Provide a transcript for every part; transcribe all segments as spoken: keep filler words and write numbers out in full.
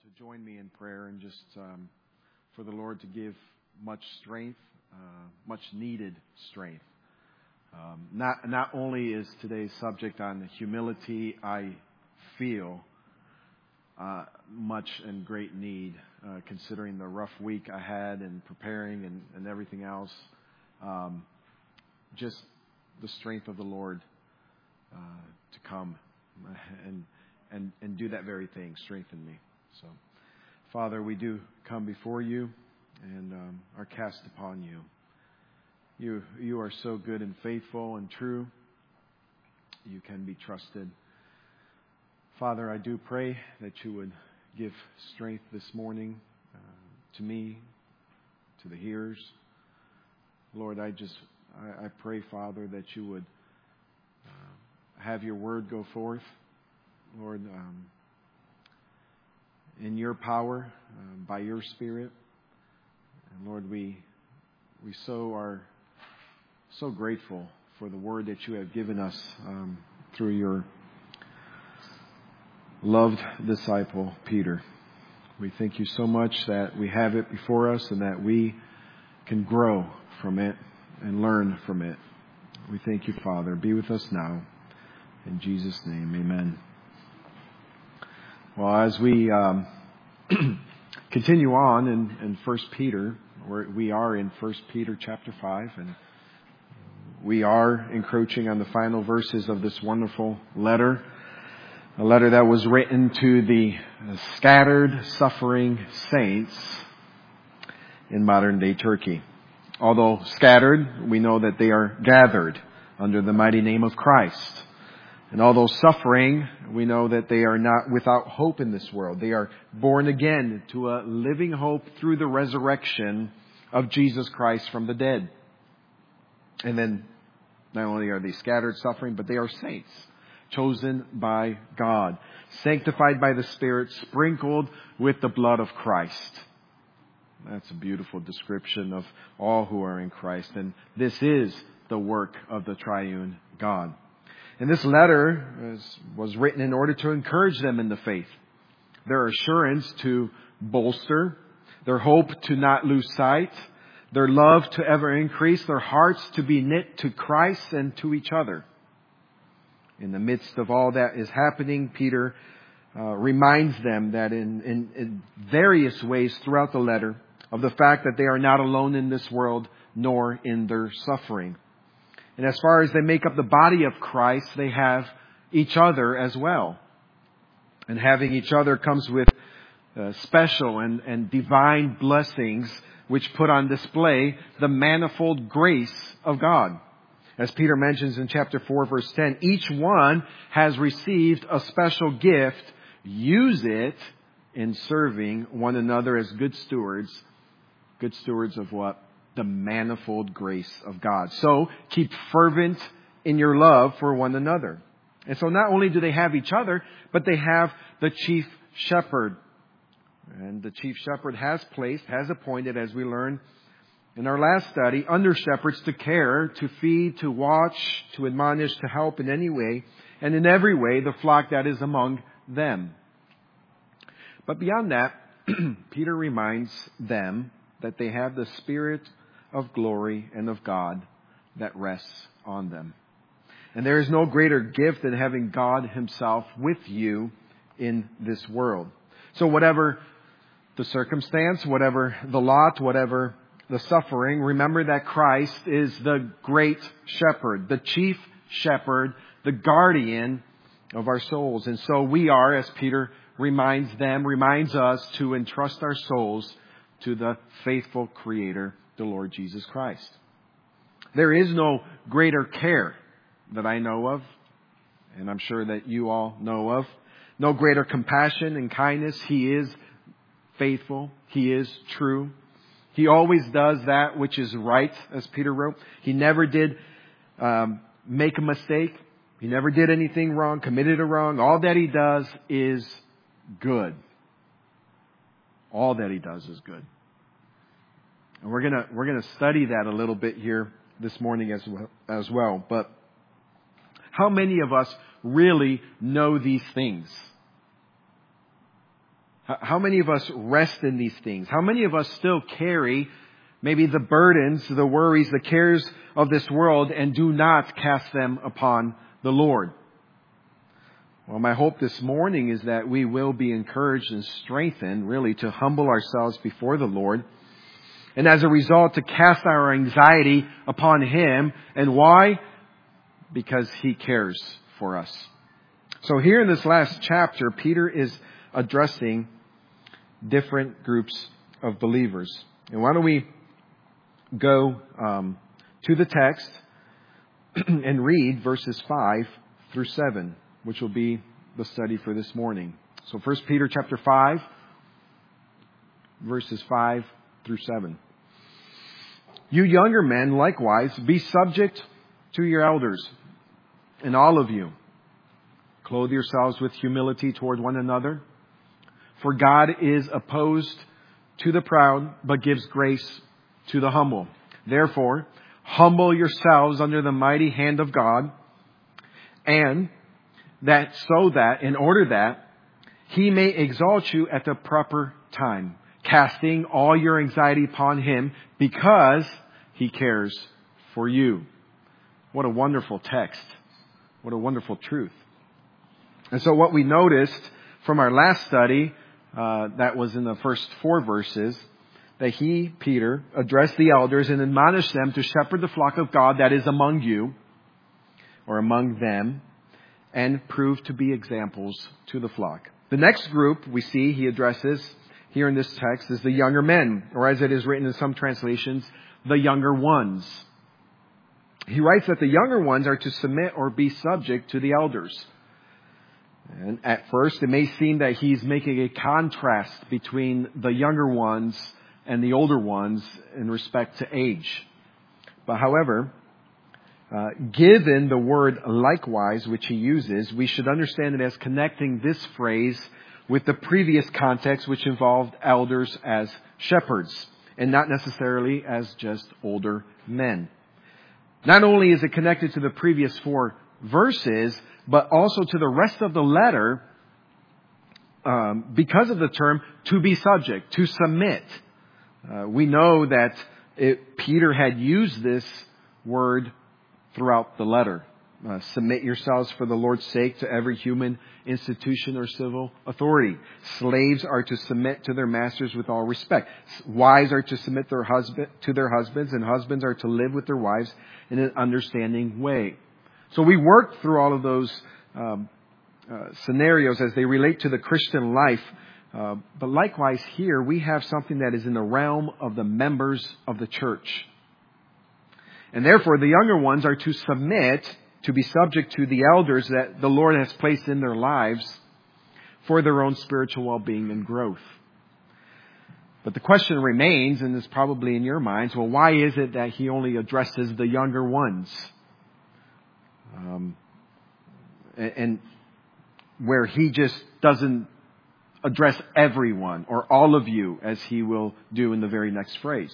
to join me in prayer and just um, for the Lord to give much strength, uh, much needed strength. Um, not not only is today's subject on humility, I feel uh, much and great need, uh, considering the rough week I had in preparing and, and everything else. Um, just the strength of the Lord uh, to come and and and do that very thing, strengthen me. So, Father, we do come before you and um, are cast upon you. You you are so good and faithful and true. You can be trusted. Father, I do pray that you would give strength this morning uh, to me, to the hearers. Lord, I just I, I pray, Father, that you would uh, have your word go forth, Lord, um, in your power, uh, by your Spirit. And Lord, we we so are so grateful for the word that you have given us um, through your loved disciple, Peter. We thank you so much that we have it before us and that we can grow from it and learn from it. We thank you, Father. Be with us now. In Jesus' name, amen. Well, as we um, continue on in, in First Peter, we're, we are in First Peter chapter five, and we are encroaching on the final verses of this wonderful letter, a letter that was written to the scattered, suffering saints in modern-day Turkey. Although scattered, we know that they are gathered under the mighty name of Christ. And although suffering, we know that they are not without hope in this world. They are born again to a living hope through the resurrection of Jesus Christ from the dead. And then not only are they scattered, suffering, but they are saints, chosen by God, sanctified by the Spirit, sprinkled with the blood of Christ. That's a beautiful description of all who are in Christ. And this is the work of the triune God. And this letter is, was written in order to encourage them in the faith, their assurance to bolster, their hope to not lose sight, their love to ever increase, their hearts to be knit to Christ and to each other. In the midst of all that is happening, Peter uh, reminds them that in, in, in various ways throughout the letter of the fact that they are not alone in this world nor in their suffering. And as far as they make up the body of Christ, they have each other as well. And having each other comes with uh, special and, and divine blessings which put on display the manifold grace of God. As Peter mentions in chapter four, verse ten, each one has received a special gift. Use it in serving one another as good stewards. Good stewards of what? The manifold grace of God. So keep fervent in your love for one another. And so not only do they have each other, but they have the chief shepherd. And the chief shepherd has placed, has appointed, as we learned in our last study, under shepherds to care, to feed, to watch, to admonish, to help in any way, and in every way, the flock that is among them. But beyond that, Peter reminds them that they have the Spirit of glory and of God that rests on them. And there is no greater gift than having God Himself with you in this world. So whatever the circumstance, whatever the lot, whatever the suffering, remember that Christ is the great shepherd, the chief shepherd, the guardian of our souls. And so we are, as Peter reminds them, reminds us to entrust our souls to the faithful Creator, the Lord Jesus Christ. There is no greater care that I know of, and I'm sure that you all know of. No greater compassion and kindness. He is faithful. He is true. He always does that which is right, as Peter wrote. He never did um, make a mistake. He never did anything wrong, committed a wrong. All that He does is good. All that He does is good. And we're gonna we're gonna study that a little bit here this morning as well, as well. But how many of us really know these things? How many of us rest in these things? How many of us still carry maybe the burdens, the worries, the cares of this world and do not cast them upon the Lord? Well, my hope this morning is that we will be encouraged and strengthened really to humble ourselves before the Lord. And as a result, to cast our anxiety upon Him. And why? Because He cares for us. So here in this last chapter, Peter is addressing different groups of believers. And why don't we go um, to the text and read verses five through seven, which will be the study for this morning. So First Peter chapter five, verses five through seven. You younger men, likewise, be subject to your elders, and all of you, clothe yourselves with humility toward one another. For God is opposed to the proud, but gives grace to the humble. Therefore, humble yourselves under the mighty hand of God, and that so that, in order that, He may exalt you at the proper time, casting all your anxiety upon Him, because He cares for you. What a wonderful text. What a wonderful truth. And so what we noticed from our last study, uh, that was in the first four verses, that he, Peter, addressed the elders and admonished them to shepherd the flock of God that is among you, or among them, and prove to be examples to the flock. The next group we see he addresses here in this text is the younger men, or as it is written in some translations, the younger ones. He writes that the younger ones are to submit or be subject to the elders. And at first, it may seem that he's making a contrast between the younger ones and the older ones in respect to age. But however, uh, given the word likewise, which he uses, we should understand it as connecting this phrase with the previous context, which involved elders as shepherds, and not necessarily as just older men. Not only is it connected to the previous four verses, but also to the rest of the letter, um, because of the term to be subject, to submit. Uh, we know that it, Peter had used this word throughout the letter. Uh, submit yourselves for the Lord's sake to every human institution or civil authority. Slaves are to submit to their masters with all respect. Wives are to submit their husband, to their husbands, and husbands are to live with their wives in an understanding way. So we worked through all of those um, uh, scenarios as they relate to the Christian life. Uh, but likewise here, we have something that is in the realm of the members of the church. And therefore, the younger ones are to submit, to be subject to the elders that the Lord has placed in their lives for their own spiritual well-being and growth. But the question remains, and is probably in your minds, well, why is it that he only addresses the younger ones? Um, and, and where he just doesn't address everyone or all of you, as he will do in the very next phrase.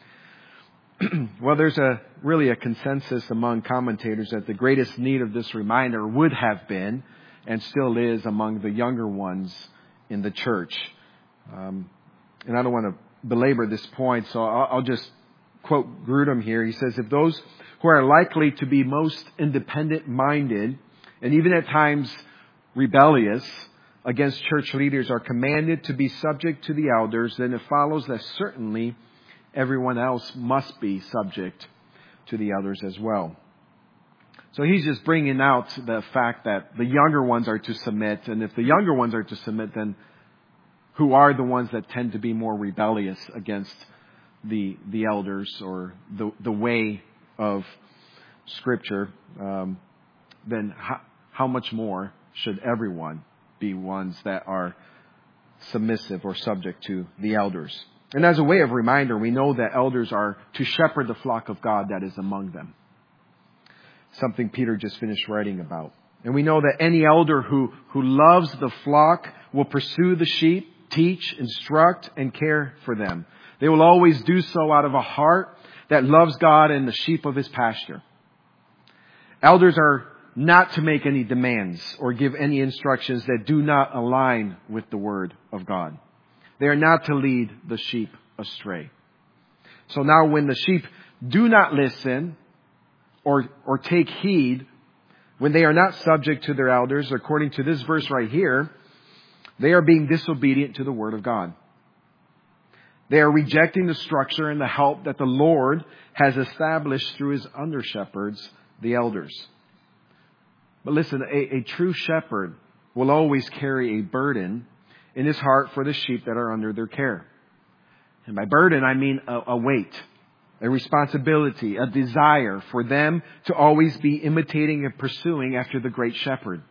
Well, there's a really a consensus among commentators that the greatest need of this reminder would have been, and still is, among the younger ones in the church. Um, and I don't want to belabor this point, so I'll, I'll just quote Grudem here. He says, if those who are likely to be most independent-minded, and even at times rebellious against church leaders, are commanded to be subject to the elders, then it follows that certainly everyone else must be subject to the elders as well. So he's just bringing out the fact that the younger ones are to submit. And if the younger ones are to submit, then who are the ones that tend to be more rebellious against the the elders or the the way of Scripture? Um, then how, how much more should everyone be ones that are submissive or subject to the elders? And as a way of reminder, we know that elders are to shepherd the flock of God that is among them. Something Peter just finished writing about. And we know that any elder who, who loves the flock will pursue the sheep, teach, instruct, and care for them. They will always do so out of a heart that loves God and the sheep of his pasture. Elders are not to make any demands or give any instructions that do not align with the Word of God. They are not to lead the sheep astray. So now when the sheep do not listen or, or take heed, when they are not subject to their elders, according to this verse right here, they are being disobedient to the Word of God. They are rejecting the structure and the help that the Lord has established through His under-shepherds, the elders. But listen, a, a true shepherd will always carry a burden in his heart for the sheep that are under their care. And by burden, I mean a, a weight, a responsibility, a desire for them to always be imitating and pursuing after the great shepherd.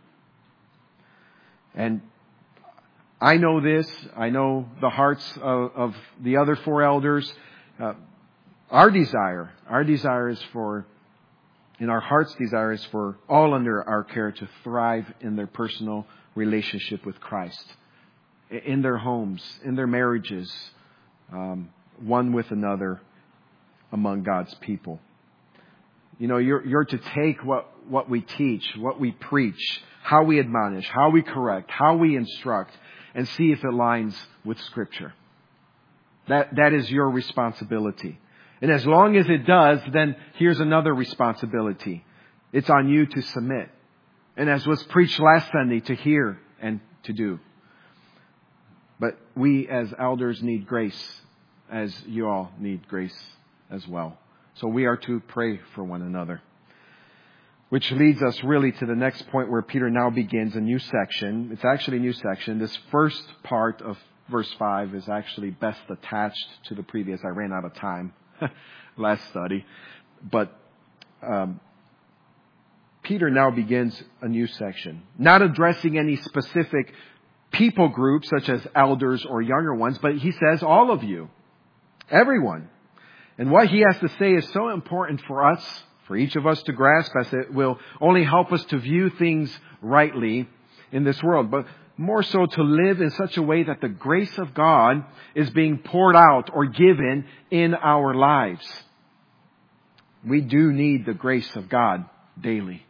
And I know this. I know the hearts of, of the other four elders. Uh, our desire, our desire is for, and our heart's desire is for all under our care to thrive in their personal relationship with Christ, in their homes, in their marriages, um, one with another among God's people. You know, you're, you're to take what, what we teach, what we preach, how we admonish, how we correct, how we instruct, and see if it aligns with Scripture. That, that is your responsibility. And as long as it does, then here's another responsibility. It's on you to submit. And as was preached last Sunday, to hear and to do. But we as elders need grace, as you all need grace as well. So we are to pray for one another. Which leads us really to the next point where Peter now begins a new section. It's actually a new section. This first part of verse five is actually best attached to the previous. I ran out of time last study. But um, Peter now begins a new section. Not addressing any specific people groups such as elders or younger ones, but he says all of you, everyone. And what he has to say is so important for us, for each of us to grasp, as it will only help us to view things rightly in this world, but more so to live in such a way that the grace of God is being poured out or given in our lives. We do need the grace of God daily.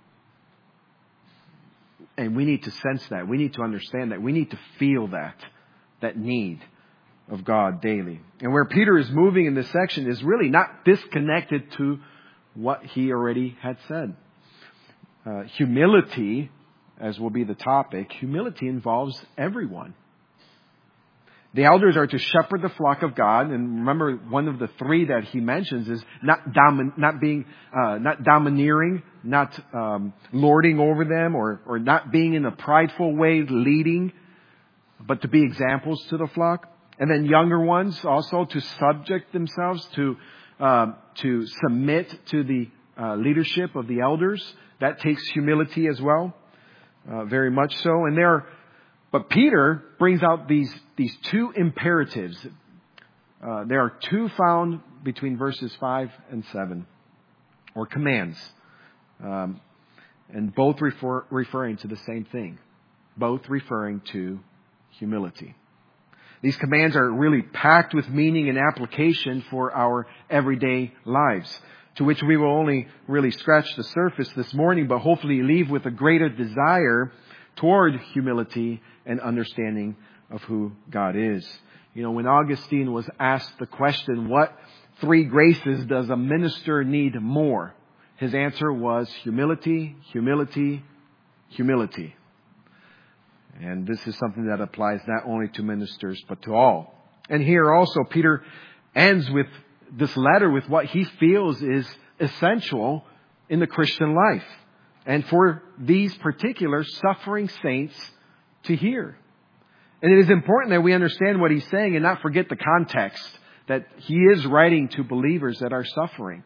And we need to sense that. We need to understand that. We need to feel that, that need of God daily. And where Peter is moving in this section is really not disconnected to what he already had said. Uh, humility, as will be the topic, humility involves everyone. The elders are to shepherd the flock of God, and remember, one of the three that he mentions is not domin- not being, uh, not domineering, not um, lording over them, or or not being in a prideful way leading, but to be examples to the flock. And then younger ones also to subject themselves to. Uh, to submit to the uh, leadership of the elders. That takes humility as well, uh, very much so. And there, but Peter brings out these these two imperatives. Uh, there are two found between verses five and seven, or commands, um, and both refer, referring to the same thing, both referring to humility. These commands are really packed with meaning and application for our everyday lives, to which we will only really scratch the surface this morning, but hopefully leave with a greater desire toward humility and understanding of who God is. You know, when Augustine was asked the question, what three graces does a minister need more? His answer was humility, humility, humility. And this is something that applies not only to ministers, but to all. And here also, Peter ends with this letter with what he feels is essential in the Christian life. And for these particular suffering saints to hear. And it is important that we understand what he's saying and not forget the context that he is writing to believers that are suffering.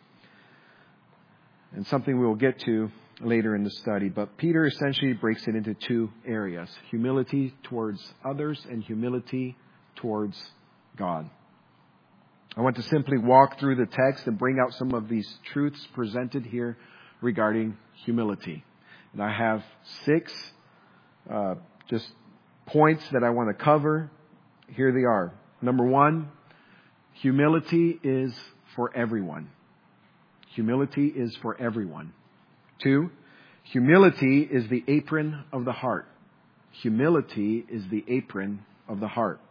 And something we will get to later in the study. But Peter essentially breaks it into two areas. Humility towards others and humility towards God. I want to simply walk through the text and bring out some of these truths presented here regarding humility. And I have six uh, just points that I want to cover. Here they are. Number one, humility is for everyone. Humility is for everyone. Two, Humility is the apron of the heart. Humility is the apron of the heart.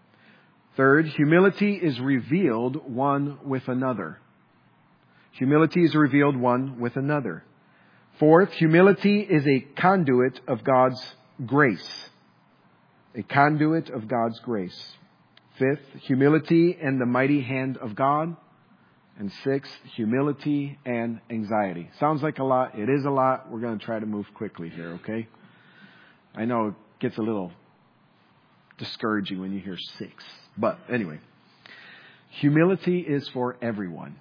Third, humility is revealed one with another. Humility is revealed one with another. Fourth, humility is a conduit of God's grace. A conduit of God's grace. Fifth, humility and the mighty hand of God. And sixth, humility and anxiety. Sounds like a lot. It is a lot. We're going to try to move quickly here, okay? I know it gets a little discouraging when you hear six. But anyway, humility is for everyone.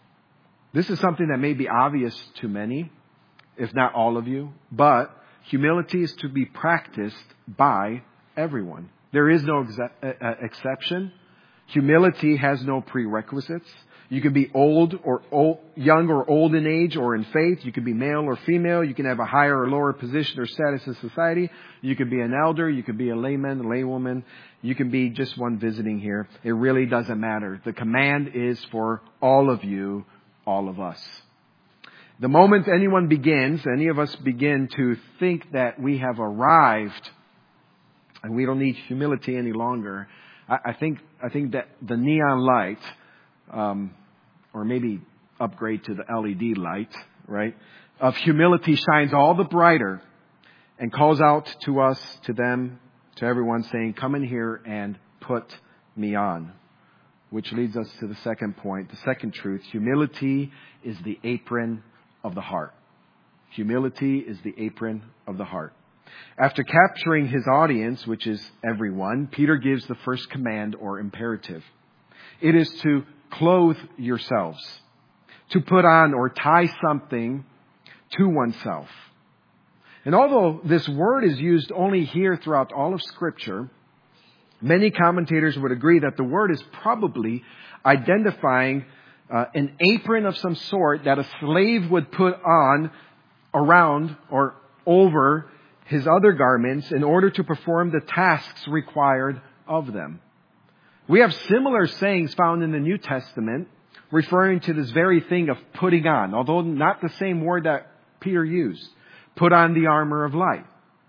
This is something that may be obvious to many, if not all of you, but humility is to be practiced by everyone. There is no ex- uh, exception. Humility has no prerequisites. You can be old or old, young or old in age or in faith. You can be male or female. You can have a higher or lower position or status in society. You can be an elder. You can be a layman, a laywoman. You can be just one visiting here. It really doesn't matter. The command is for all of you, all of us. The moment anyone begins, any of us begin to think that we have arrived and we don't need humility any longer, I, I think I think that the neon light, um, or maybe upgrade to the L E D light, right, of humility shines all the brighter and calls out to us, to them, to everyone, saying, "Come in here and put me on." Which leads us to the second point, the second truth. Humility is the apron of the heart. Humility is the apron of the heart. After capturing his audience, which is everyone, Peter gives the first command or imperative. It is to clothe yourselves, to put on or tie something to oneself. And although this word is used only here throughout all of Scripture, many commentators would agree that the word is probably identifying uh, an apron of some sort that a slave would put on around or over his other garments in order to perform the tasks required of them. We have similar sayings found in the New Testament referring to this very thing of putting on, although not the same word that Peter used. Put on the armor of light.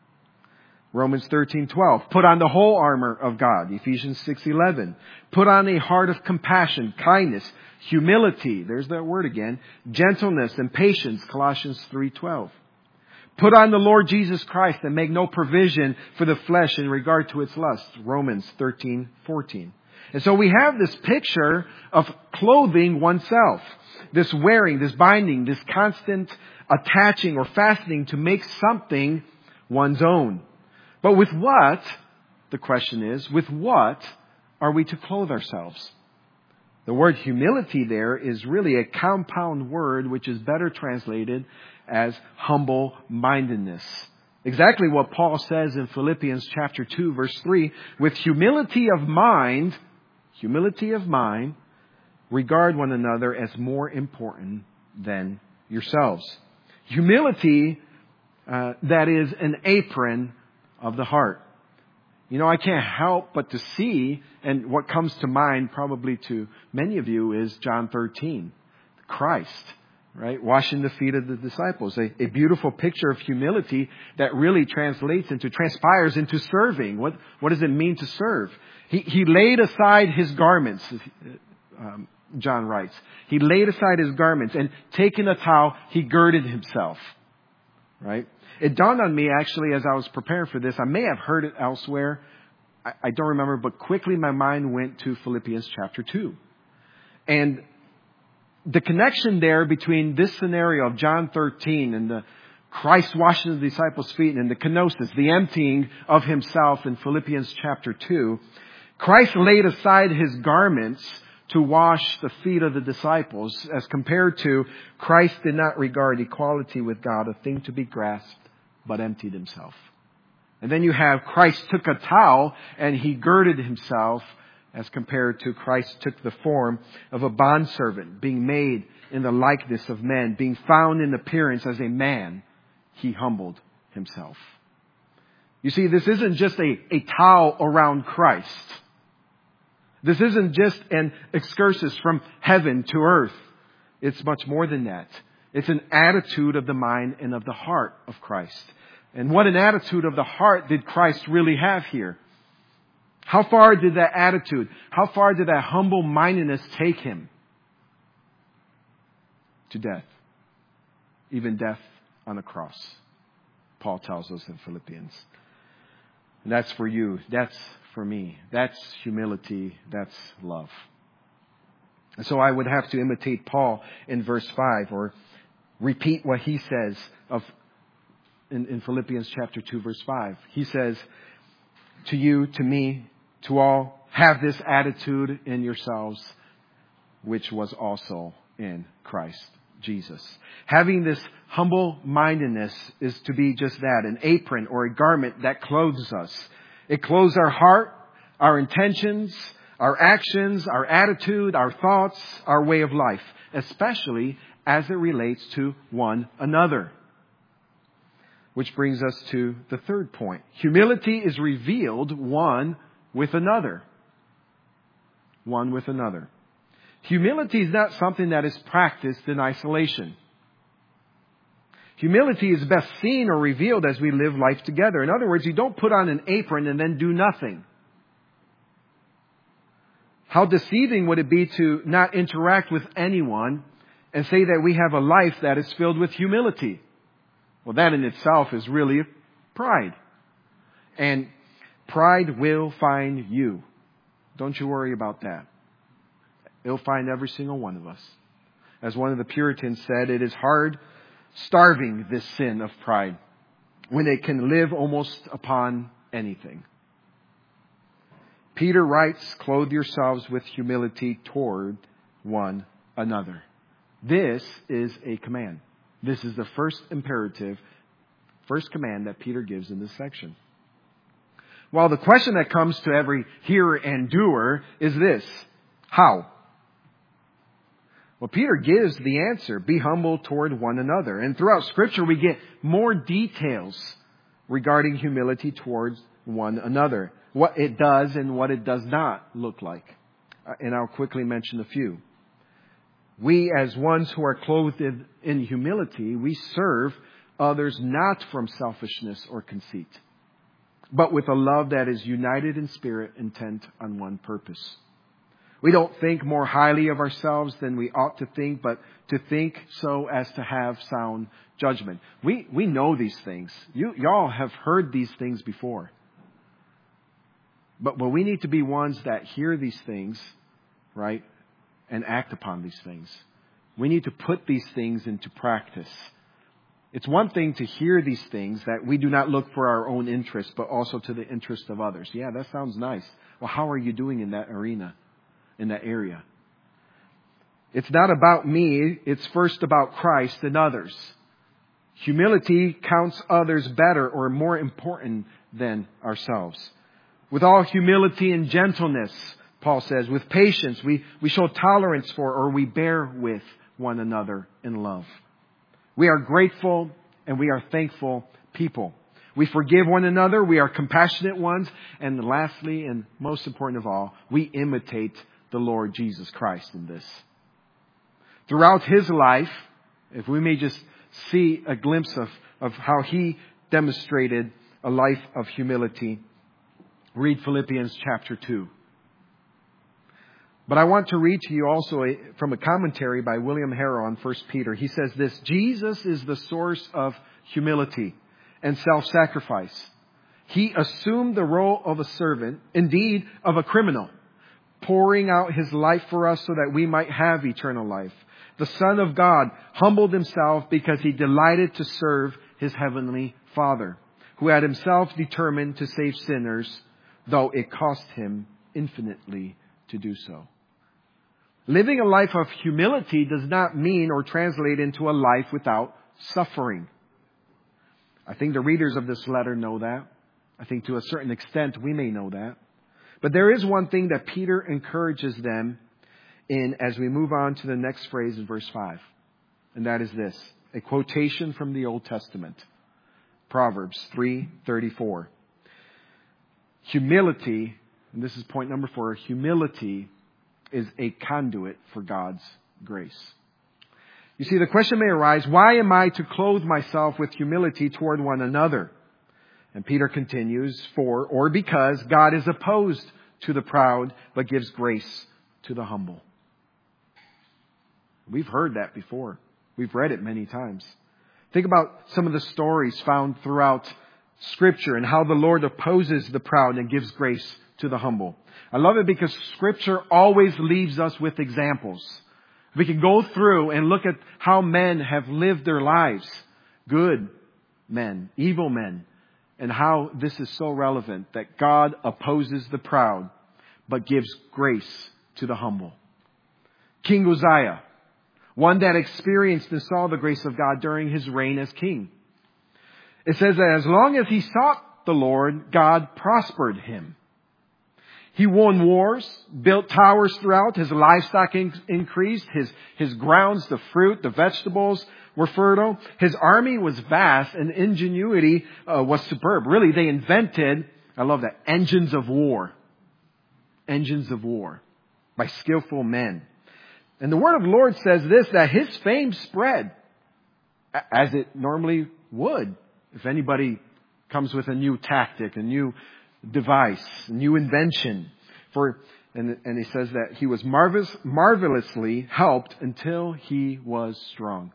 Romans thirteen twelve. Put on the whole armor of God. Ephesians six eleven. Put on a heart of compassion, kindness, humility. There's that word again. Gentleness and patience. Colossians three twelve. Put on the Lord Jesus Christ and make no provision for the flesh in regard to its lusts. Romans thirteen fourteen. And so we have this picture of clothing oneself. This wearing, this binding, this constant attaching or fastening to make something one's own. But with what, the question is, with what are we to clothe ourselves? The word humility there is really a compound word which is better translated as humble-mindedness. Exactly what Paul says in Philippians chapter two, verse three, with humility of mind, humility of mind, regard one another as more important than yourselves. Humility, uh, that is an apron of the heart. You know, I can't help but to see, and what comes to mind probably to many of you is John thirteen, Christ, right? Washing the feet of the disciples. A, a beautiful picture of humility that really translates into, transpires into serving. What, what does it mean to serve? He, he laid aside his garments, um, John writes. He laid aside his garments and taking a towel, he girded himself, right? It dawned on me, actually, as I was preparing for this. I may have heard it elsewhere. I, I don't remember, but quickly my mind went to Philippians chapter two. And the connection there between this scenario of John thirteen and the Christ washing the disciples' feet and the kenosis, the emptying of himself in Philippians chapter two, Christ laid aside his garments to wash the feet of the disciples, as compared to Christ did not regard equality with God a thing to be grasped, but emptied himself. And then you have Christ took a towel and he girded himself, as compared to Christ took the form of a bondservant, being made in the likeness of men, being found in appearance as a man, he humbled himself. You see, this isn't just a, a towel around Christ. This isn't just an excursus from heaven to earth. It's much more than that. It's an attitude of the mind and of the heart of Christ. And what an attitude of the heart did Christ really have here? How far did that attitude, how far did that humble mindedness take him? To death. Even death on a cross. Paul tells us in Philippians. And that's for you. That's for me. That's humility. That's love. And so I would have to imitate Paul in verse five, or repeat what he says of in, in Philippians chapter two, verse five. He says, to you, to me, to all, have this attitude in yourselves, which was also in Christ Jesus. Having this humble mindedness is to be just that, an apron or a garment that clothes us. It clothes our heart, our intentions, our actions, our attitude, our thoughts, our way of life, especially as it relates to one another. Which brings us to the third point. Humility is revealed one with another. One with another. Humility is not something that is practiced in isolation. Humility is best seen or revealed as we live life together. In other words, you don't put on an apron and then do nothing. How deceiving would it be to not interact with anyone and say that we have a life that is filled with humility? Well, that in itself is really pride. And pride will find you. Don't you worry about that. It'll find every single one of us. As one of the Puritans said, it is hard starving this sin of pride when it can live almost upon anything. Peter writes, clothe yourselves with humility toward one another. This is a command. This is the first imperative, first command that Peter gives in this section. Well, the question that comes to every hearer and doer is this: how? Well, Peter gives the answer: be humble toward one another. And throughout Scripture, we get more details regarding humility towards one another. What it does and what it does not look like. And I'll quickly mention a few. We, as ones who are clothed in, in humility, we serve others not from selfishness or conceit, but with a love that is united in spirit, intent on one purpose. We don't think more highly of ourselves than we ought to think, but to think so as to have sound judgment. We we know these things. You y'all have heard these things before. But but we need to be ones that hear these things, right, and act upon these things. We need to put these things into practice. It's one thing to hear these things, that we do not look for our own interest, but also to the interest of others. Yeah, that sounds nice. Well, how are you doing in that arena, in that area? It's not about me. It's first about Christ and others. Humility counts others better or more important than ourselves. With all humility and gentleness, Paul says, with patience, we, we show tolerance for, or we bear with one another in love. We are grateful and we are thankful people. We forgive one another. We are compassionate ones. And lastly, and most important of all, we imitate the Lord Jesus Christ in this. Throughout His life, if we may just see a glimpse of, of how He demonstrated a life of humility, read Philippians chapter two. But I want to read to you also a, from a commentary by William Harrow on First Peter. He says this: Jesus is the source of humility and self-sacrifice. He assumed the role of a servant, indeed of a criminal, pouring out His life for us so that we might have eternal life. The Son of God humbled Himself because He delighted to serve His heavenly Father, who had Himself determined to save sinners, though it cost Him infinitely to do so. Living a life of humility does not mean or translate into a life without suffering. I think the readers of this letter know that. I think to a certain extent we may know that. But there is one thing that Peter encourages them in as we move on to the next phrase in verse five. And that is this, a quotation from the Old Testament. Proverbs three thirty-four. Humility, and this is point number four, humility is a conduit for God's grace. You see, the question may arise, why am I to clothe myself with humility toward one another? And Peter continues, for or because God is opposed to the proud, but gives grace to the humble. We've heard that before. We've read it many times. Think about some of the stories found throughout Scripture and how the Lord opposes the proud and gives grace to the humble. I love it because Scripture always leaves us with examples. We can go through and look at how men have lived their lives. Good men, evil men. And how this is so relevant that God opposes the proud, but gives grace to the humble. King Uzziah, one that experienced and saw the grace of God during his reign as king. It says that as long as he sought the Lord, God prospered him. He won wars, built towers throughout. His livestock in- increased. His, his grounds, the fruit, the vegetables were fertile. His army was vast and ingenuity uh, was superb. Really, they invented, I love that, engines of war. Engines of war by skillful men. And the word of the Lord says this, that his fame spread as it normally would. If anybody comes with a new tactic, a new device, new invention. For and, and he says that he was marvelous, marvelously helped until he was strong.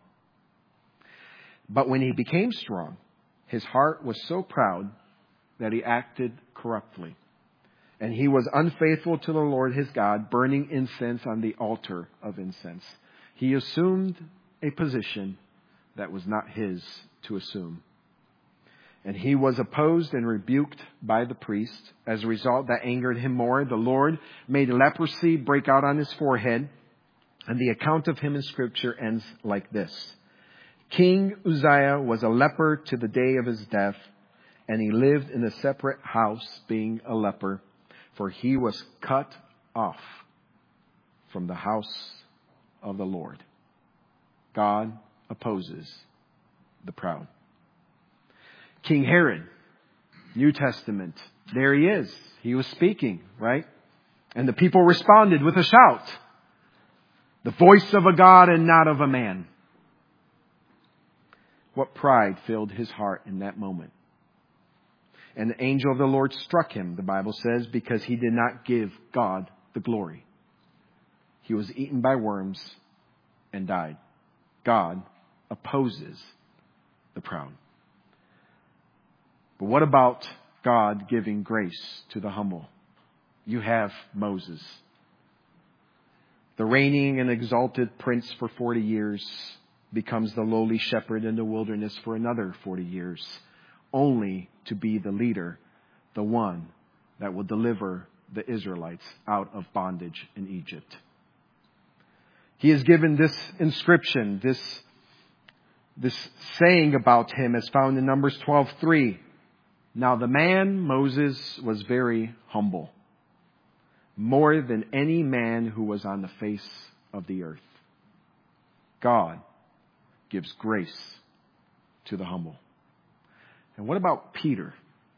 But when he became strong, his heart was so proud that he acted corruptly. And he was unfaithful to the Lord his God, burning incense on the altar of incense. He assumed a position that was not his to assume. And he was opposed and rebuked by the priest. As a result, that angered him more. The Lord made leprosy break out on his forehead. And the account of him in Scripture ends like this. King Uzziah was a leper to the day of his death, and he lived in a separate house, being a leper, for he was cut off from the house of the Lord. God opposes the proud. King Herod, New Testament, there he is. He was speaking, right? And the people responded with a shout. The voice of a God and not of a man. What pride filled his heart in that moment. And the angel of the Lord struck him, the Bible says, because he did not give God the glory. He was eaten by worms and died. God opposes the proud. But what about God giving grace to the humble? You have Moses, the reigning and exalted prince for forty years, becomes the lowly shepherd in the wilderness for another forty years, only to be the leader, the one that will deliver the Israelites out of bondage in Egypt. He is given this inscription, this, this saying about him as found in Numbers twelve three. Now the man, Moses, was very humble, more than any man who was on the face of the earth. God gives grace to the humble. And what about Peter?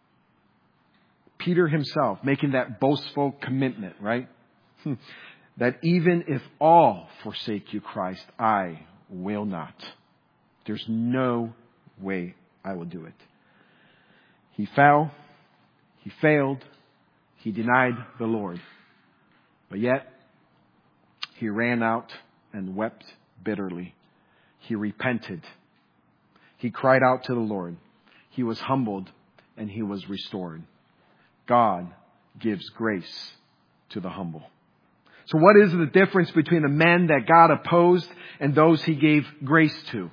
Peter himself making that boastful commitment, right? That even if all forsake you, Christ, I will not. There's no way I will do it. He fell, he failed, he denied the Lord. But yet, he ran out and wept bitterly. He repented. He cried out to the Lord. He was humbled and he was restored. God gives grace to the humble. So what is the difference between the men that God opposed and those he gave grace to?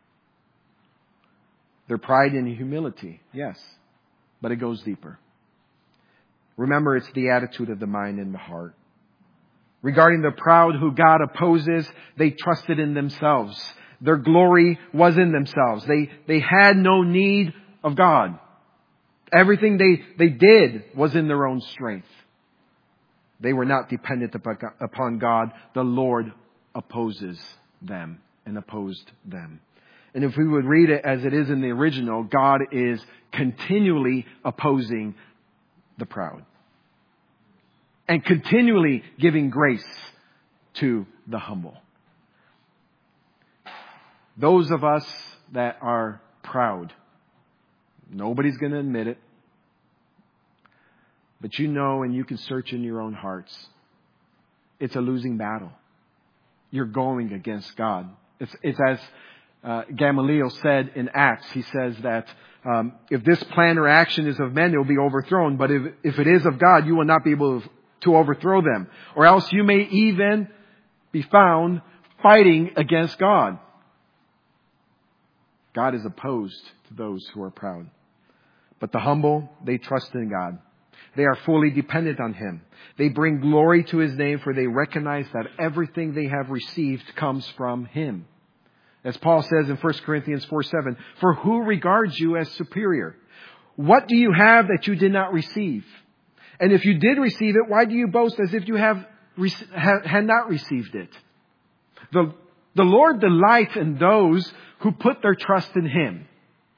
Their pride and humility, yes. But it goes deeper. Remember, it's the attitude of the mind and the heart. Regarding the proud who God opposes, they trusted in themselves. Their glory was in themselves. They, they had no need of God. Everything they, they did was in their own strength. They were not dependent upon God. The Lord opposes them and opposed them. And if we would read it as it is in the original, God is continually opposing the proud. And continually giving grace to the humble. Those of us that are proud, nobody's going to admit it, but you know, and you can search in your own hearts, it's a losing battle. You're going against God. It's, it's as uh, Gamaliel said in Acts. He says that um, if this plan or action is of men, it will be overthrown. But if, if it is of God, you will not be able to overthrow them. Or else you may even be found fighting against God. God is opposed to those who are proud. But the humble, they trust in God. They are fully dependent on Him. They bring glory to His name, for they recognize that everything they have received comes from Him. As Paul says in First Corinthians four seven, for who regards you as superior? What do you have that you did not receive? And if you did receive it, why do you boast as if you have had not received it? The, the Lord delights in those who put their trust in Him.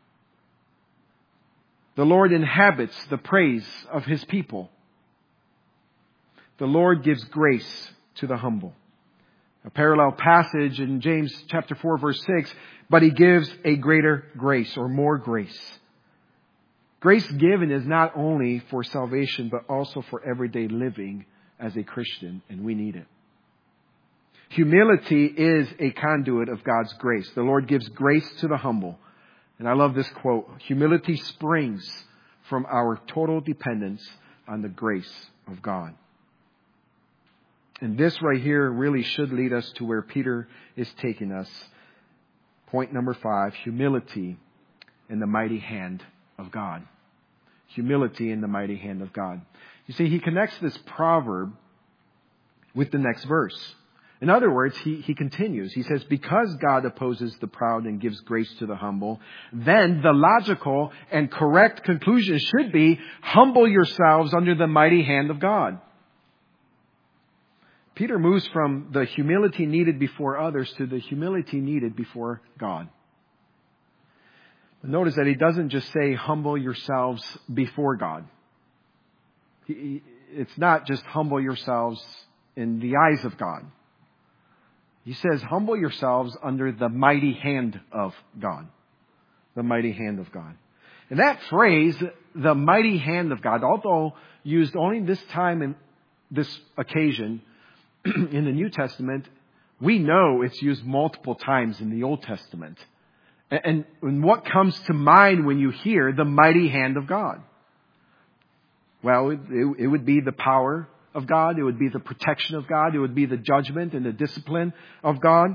The Lord inhabits the praise of His people. The Lord gives grace to the humble. A parallel passage in James chapter four verse six, but He gives a greater grace or more grace. Grace given is not only for salvation, but also for everyday living as a Christian, and we need it. Humility is a conduit of God's grace. The Lord gives grace to the humble. And I love this quote, humility springs from our total dependence on the grace of God. And this right here really should lead us to where Peter is taking us. Point number five, humility in the mighty hand of God. Humility in the mighty hand of God. You see, he connects this proverb with the next verse. In other words, he, he continues. He says, because God opposes the proud and gives grace to the humble, then the logical and correct conclusion should be, humble yourselves under the mighty hand of God. Peter moves from the humility needed before others to the humility needed before God. Notice that he doesn't just say, humble yourselves before God. He, it's not just humble yourselves in the eyes of God. He says, humble yourselves under the mighty hand of God. The mighty hand of God. And that phrase, the mighty hand of God, although used only this time in this occasion in the New Testament, we know it's used multiple times in the Old Testament. And, and what comes to mind when you hear the mighty hand of God? Well, it, it, it would be the power of God. It would be the protection of God. It would be the judgment and the discipline of God.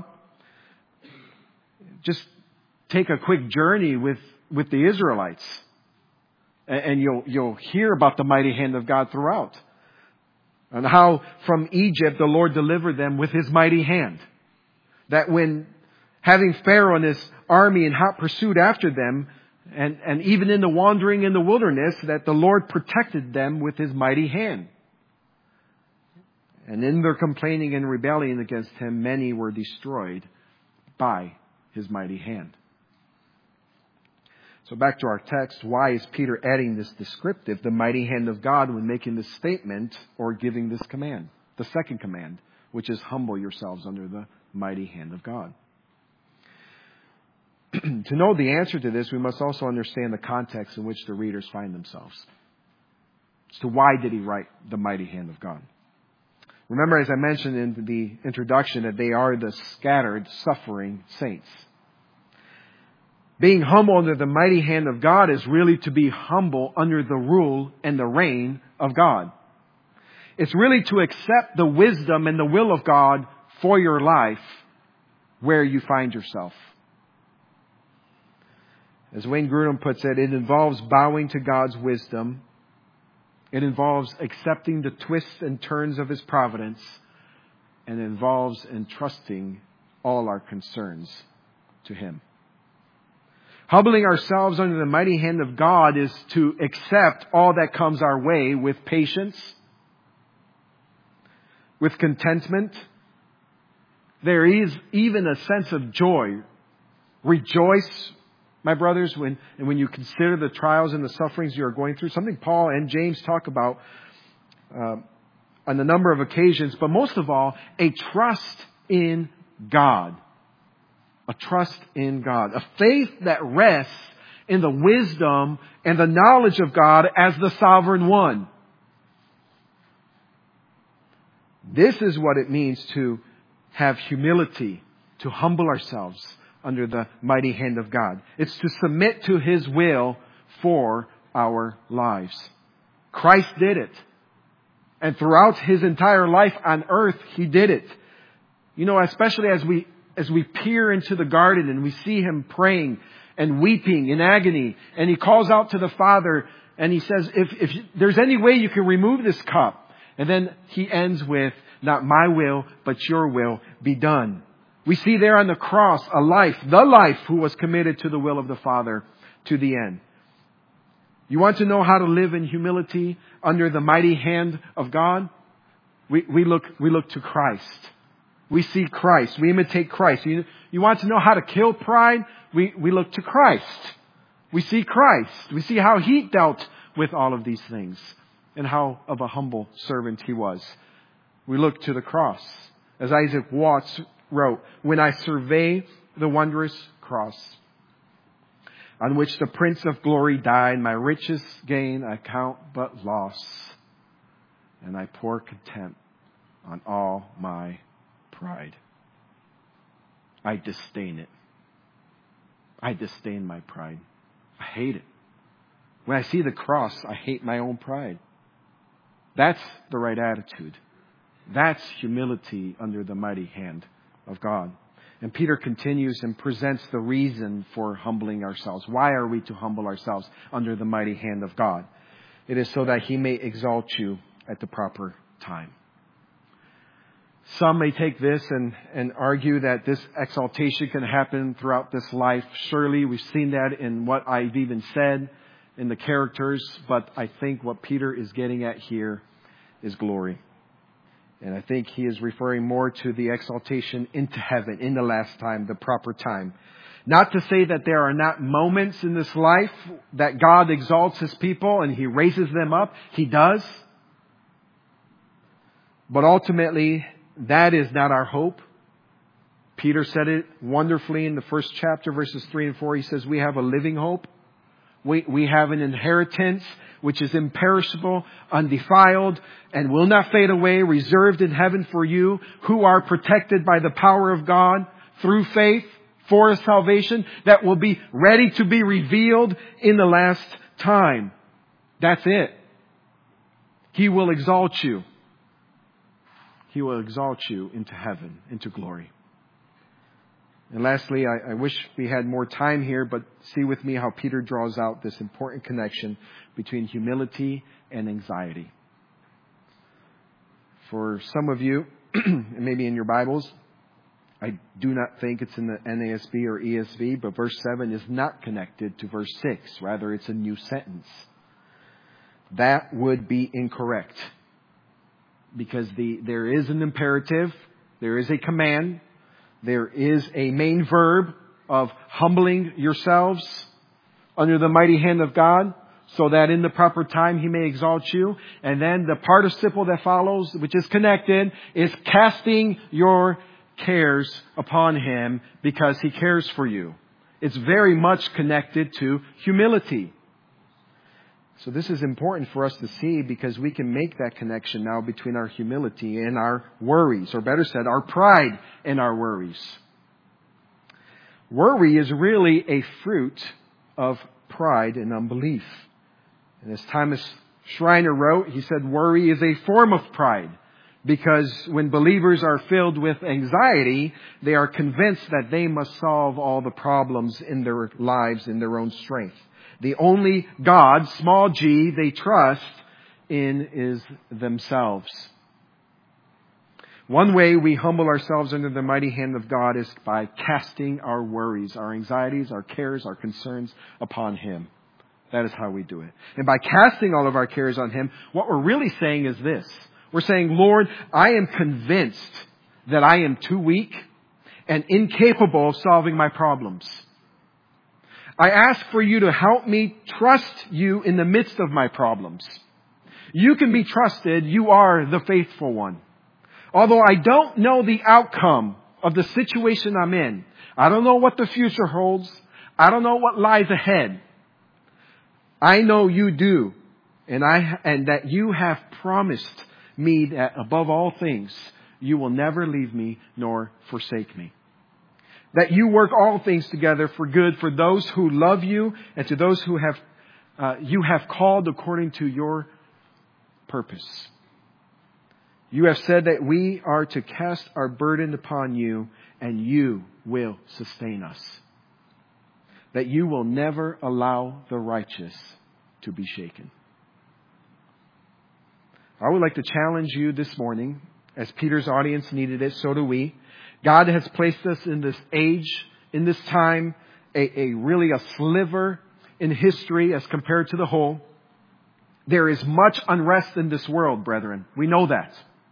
Just take a quick journey with, with the Israelites. And, and you'll, you'll hear about the mighty hand of God throughout. And how from Egypt the Lord delivered them with His mighty hand. That when having Pharaoh and his army in hot pursuit after them, and, and even in the wandering in the wilderness, that the Lord protected them with His mighty hand. And in their complaining and rebellion against Him, many were destroyed by His mighty hand. So back to our text, why is Peter adding this descriptive, the mighty hand of God, when making this statement or giving this command? The second command, which is humble yourselves under the mighty hand of God. To know the answer to this, we must also understand the context in which the readers find themselves. As to why did he write the mighty hand of God? Remember, as I mentioned in the introduction, that they are the scattered, suffering saints. Being humble under the mighty hand of God is really to be humble under the rule and the reign of God. It's really to accept the wisdom and the will of God for your life where you find yourself. As Wayne Grudem puts it, it involves bowing to God's wisdom. It involves accepting the twists and turns of His providence. And it involves entrusting all our concerns to Him. Humbling ourselves under the mighty hand of God is to accept all that comes our way with patience, with contentment. There is even a sense of joy. Rejoice, my brothers, when, and when you consider the trials and the sufferings you are going through. Something Paul and James talk about uh, on a number of occasions. But most of all, a trust in God. A trust in God. A faith that rests in the wisdom and the knowledge of God as the sovereign one. This is what it means to have humility, to humble ourselves under the mighty hand of God. It's to submit to His will for our lives. Christ did it. And throughout His entire life on earth, He did it. You know, especially as we as we peer into the garden and we see Him praying and weeping in agony, and He calls out to the Father and He says, if, if there's any way you can remove this cup. And then He ends with, not my will, but your will be done. We see there on the cross a life, the life who was committed to the will of the Father to the end. You want to know how to live in humility under the mighty hand of God? We, we look, we look to Christ. We see Christ. We imitate Christ. You, you want to know how to kill pride? We, we look to Christ. We see Christ. We see how He dealt with all of these things and how of a humble servant He was. We look to the cross. As Isaac Watts wrote, when I survey the wondrous cross on which the Prince of Glory died, my richest gain I count but loss, and I pour contempt on all my pride. I disdain it. I disdain my pride. I hate it. When I see the cross, I hate my own pride. That's the right attitude. That's humility under the mighty hand of God. And Peter continues and presents the reason for humbling ourselves. Why are we to humble ourselves under the mighty hand of God? It is so that He may exalt you at the proper time. Some may take this and, and argue that this exaltation can happen throughout this life. Surely we've seen that in what I've even said in the characters. But I think what Peter is getting at here is glory. And I think he is referring more to the exaltation into heaven, in the last time, the proper time. Not to say that there are not moments in this life that God exalts His people and He raises them up. He does. But ultimately, that is not our hope. Peter said it wonderfully in the first chapter, verses three and four. He says, we have a living hope. We, we have an inheritance which is imperishable, undefiled, and will not fade away, reserved in heaven for you, who are protected by the power of God through faith for a salvation that will be ready to be revealed in the last time. That's it. He will exalt you. He will exalt you into heaven, into glory. And lastly, I, I wish we had more time here, but see with me how Peter draws out this important connection between humility and anxiety. For some of you, maybe in your Bibles, I do not think it's in the N A S B or E S V, but verse seven is not connected to verse six. Rather, it's a new sentence. That would be incorrect. Because the there is an imperative, there is a command, there is a main verb of humbling yourselves under the mighty hand of God, so that in the proper time He may exalt you. And then the participle that follows, which is connected, is casting your cares upon Him because He cares for you. It's very much connected to humility. So this is important for us to see because we can make that connection now between our humility and our worries, or better said, our pride and our worries. Worry is really a fruit of pride and unbelief. And as Thomas Schreiner wrote, he said, worry is a form of pride because when believers are filled with anxiety, they are convinced that they must solve all the problems in their lives in their own strength. The only God, small g, they trust in is themselves. One way we humble ourselves under the mighty hand of God is by casting our worries, our anxieties, our cares, our concerns upon Him. That is how we do it. And by casting all of our cares on Him, what we're really saying is this. We're saying, Lord, I am convinced that I am too weak and incapable of solving my problems. I ask for you to help me trust you in the midst of my problems. You can be trusted. You are the faithful one. Although I don't know the outcome of the situation I'm in. I don't know what the future holds. I don't know what lies ahead. I know you do. And I, and that you have promised me that above all things, you will never leave me nor forsake me. That you work all things together for good for those who love you and to those who have, uh, you have called according to your purpose. You have said that we are to cast our burden upon you and you will sustain us. That you will never allow the righteous to be shaken. I would like to challenge you this morning, as Peter's audience needed it, so do we. God has placed us in this age, in this time, a, a really a sliver in history as compared to the whole. There is much unrest in this world, brethren. We know that.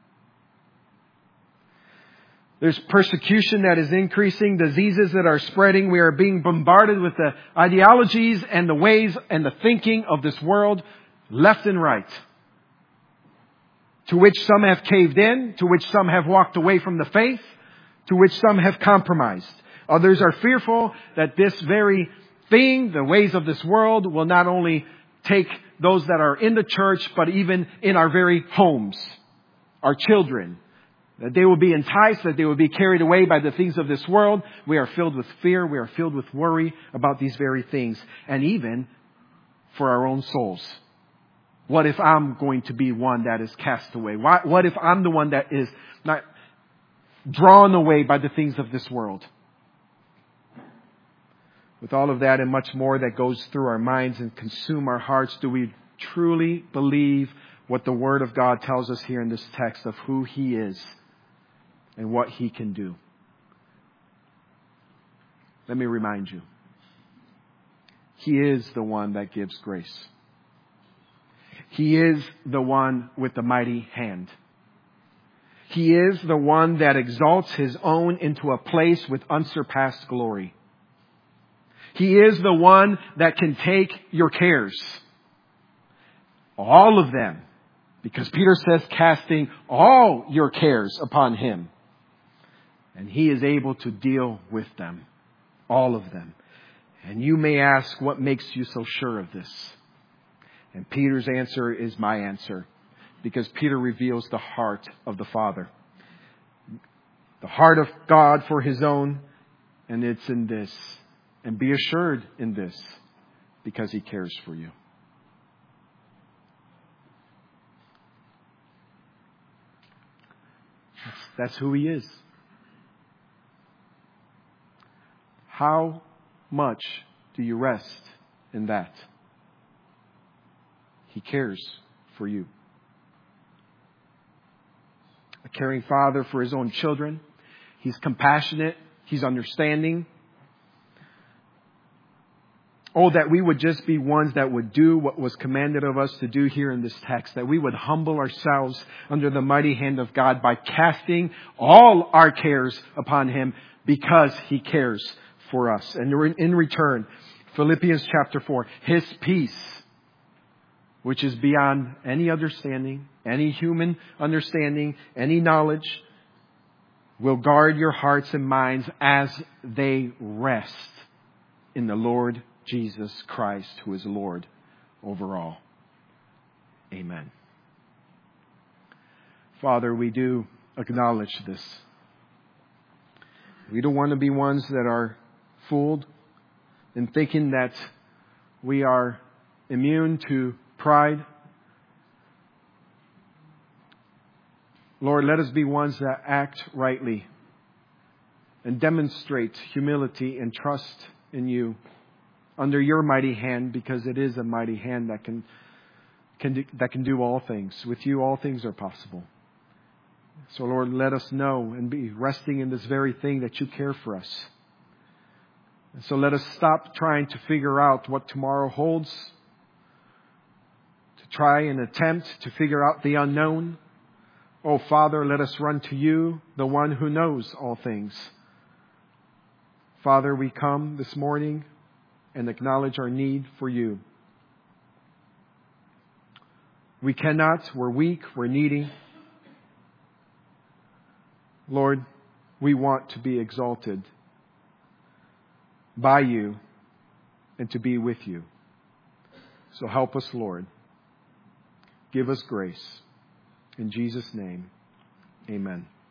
There's persecution that is increasing, diseases that are spreading. We are being bombarded with the ideologies and the ways and the thinking of this world, left and right. To which some have caved in, to which some have walked away from the faith, to which some have compromised. Others are fearful that this very thing, the ways of this world, will not only take those that are in the church, but even in our very homes, our children. That they will be enticed, that they will be carried away by the things of this world. We are filled with fear, we are filled with worry about these very things. And even for our own souls. What if I'm going to be one that is cast away? What if I'm the one that is not drawn away by the things of this world? With all of that and much more that goes through our minds and consume our hearts, do we truly believe what the Word of God tells us here in this text of who He is and what He can do? Let me remind you. He is the one that gives grace. He is the one with the mighty hand. He is the one that exalts His own into a place with unsurpassed glory. He is the one that can take your cares. All of them. Because Peter says, casting all your cares upon Him. And He is able to deal with them. All of them. And you may ask, what makes you so sure of this? And Peter's answer is my answer. Because Peter reveals the heart of the Father. The heart of God for His own. And it's in this. And be assured in this. Because He cares for you. That's, that's who He is. How much do you rest in that? He cares for you. A caring father for His own children. He's compassionate. He's understanding. Oh, that we would just be ones that would do what was commanded of us to do here in this text. That we would humble ourselves under the mighty hand of God by casting all our cares upon Him because He cares for us. And in return, Philippians chapter four, His peace, which is beyond any understanding, any human understanding, any knowledge, will guard your hearts and minds as they rest in the Lord Jesus Christ, who is Lord over all. Amen. Father, we do acknowledge this. We don't want to be ones that are fooled in thinking that we are immune to pride. Lord, let us be ones that act rightly and demonstrate humility and trust in You under Your mighty hand, because it is a mighty hand that can, can do, that can do all things. With You, all things are possible. So, Lord, let us know and be resting in this very thing that You care for us. And so let us stop trying to figure out what tomorrow holds, to try and attempt to figure out the unknown. Oh, Father, let us run to You, the one who knows all things. Father, we come this morning and acknowledge our need for You. We cannot, we're weak, we're needy. Lord, We want to be exalted by you and to be with you. So help us, Lord. Give us grace. In Jesus' name, amen.